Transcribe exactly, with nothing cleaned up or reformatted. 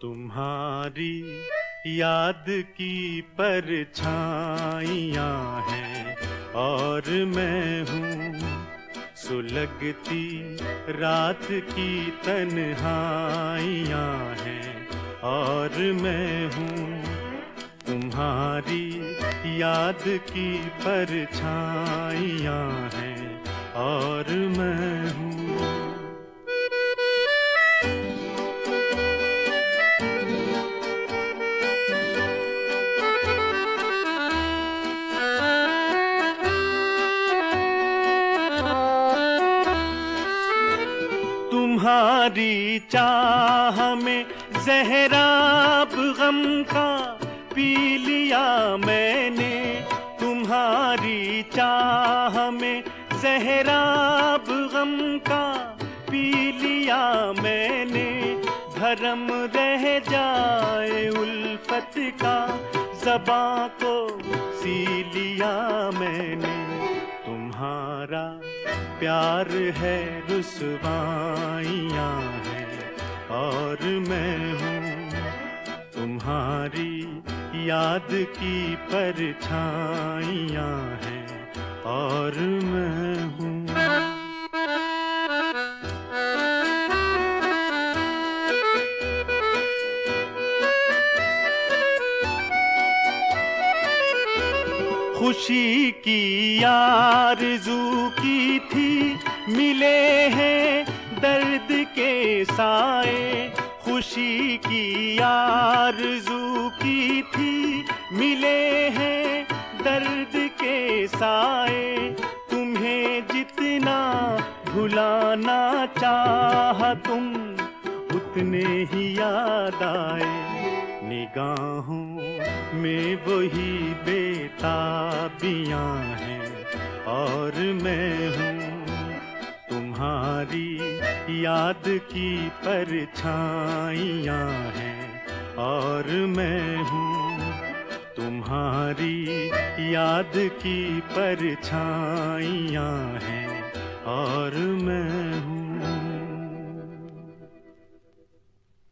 तुम्हारी याद की परछाइयाँ हैं और मैं हूँ सुलगती रात की तन्हाइयाँ हैं और मैं हूँ तुम्हारी याद की परछाइयाँ हैं और मैं हूँ। तुम्हारी चाह में ज़हराब गम का पी लिया मैंने, तुम्हारी चाह में ज़हराब गम का पी लिया मैंने। भरम रह जाए उल्फत का ज़बां को सी लिया मैंने। तुम्हारा प्यार है रुसवाइयाँ हैं और मैं हूँ तुम्हारी याद की परछाइयाँ हैं और मैं हूँ। खुशी की आरज़ू की थी, मिले हैं दर्द के साए। खुशी की आरज़ू की थी, मिले हैं दर्द के साए। तुम्हें जितना भुलाना चाहा तुम उतने ही याद आए। निगाहों में वही बेताबियाँ हैं और मैं हूँ तुम्हारी याद की परछाइयाँ हैं और मैं हूँ तुम्हारी याद की परछाइयाँ हैं और मैं हूँ।